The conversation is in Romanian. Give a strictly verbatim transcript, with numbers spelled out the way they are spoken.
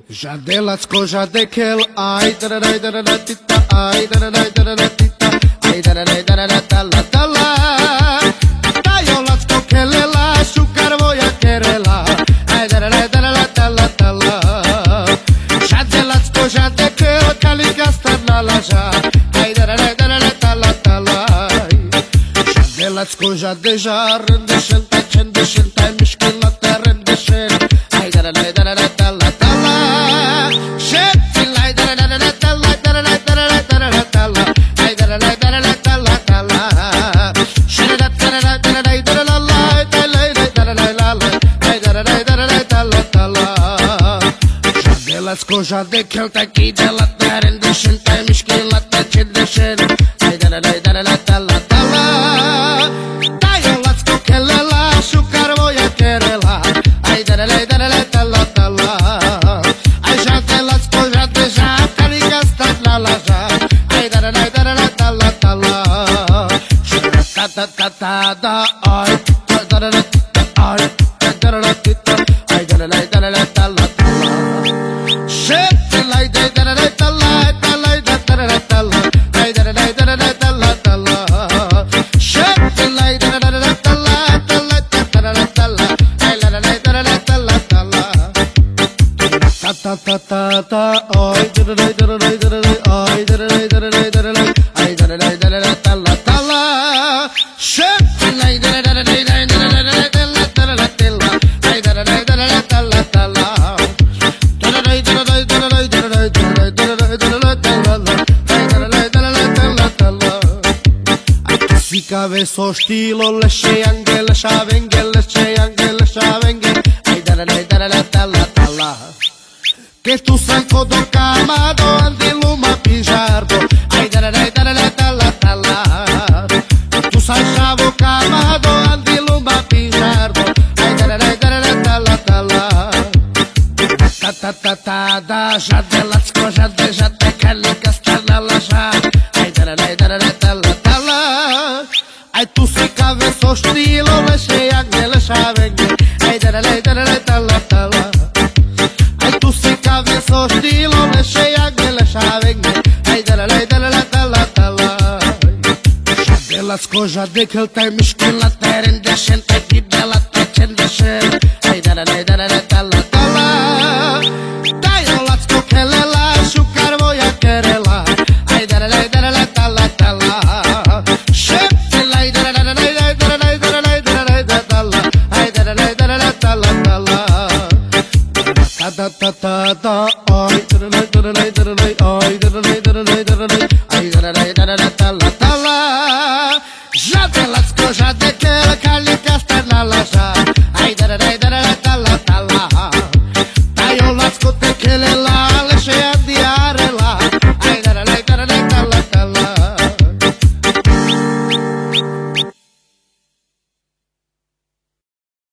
Jadelacko jadekel, ai da da da da da tita, ai da da da da da tita, ai da da da da da tala tala. Tajolacko kelela, šukar voja kerela, ai da da da da da tala tala. Jadelacko jadekel, kalika starna laža, ai da da da da da tala tala. Jadelacko jadeja, rendešen, tačen, dešen, taj miškila ta rendešen, ai da da da da da tala tala. Jadelacko jadekel, taki de la ta rendešen, taj miškila ta čendešen, ai da da da da da tala tala. Tajolacko kelela, šukar voja kerela, ai da da da da da tala tala. Ai jadelacko jadeja, kalika starna laža, ai da da da da da tala tala. Ta ta ta ta da, ai da da da ai da da da tita, ai da da da da da tala tala. Shetilai da da da tala tala da da da tala, ai da da da da da tala tala. Shetilai da da da tala tala da da tala, ai da da da da tala tala. Ta ta ta ta ta, ai da da da da da da, ai da da da da da da, ai da da da da da tala tala. Shetilai da da da da da da da tala tala tala, ai da da da da tala tala. Cave so stilo lesce angel shavengel lesce angel shavengel, ai da da da da tala tala. Che tu sanco do camado andi luma pijardo, ai da da da da tala tala. Tu sai chavo camado andi luma pijardo, ai da da da da tala tala. Ta ta ta ta da, jadelacko jade jade kalika starna laža, ai da da da da tala tala. Ai tu si cave so stilo lesce angel shavengel, ai da da da da tala tala. Ai tu si cave so stilo lesce angel shavengel, ai da da da da tala tala. Jadelacko jadekel, taj miškila ta rendešen, taj dibela ta čendešen, ai da da da da tala tala. Tajolacko kelela, šukar voja kerela, ai da da da da tala tala. Ta ta ta ta, ai da da da da da da, ai da da da da da da, ai da da da da tala tala. Jadelacko jadekel, kalika starna laža, ai da da da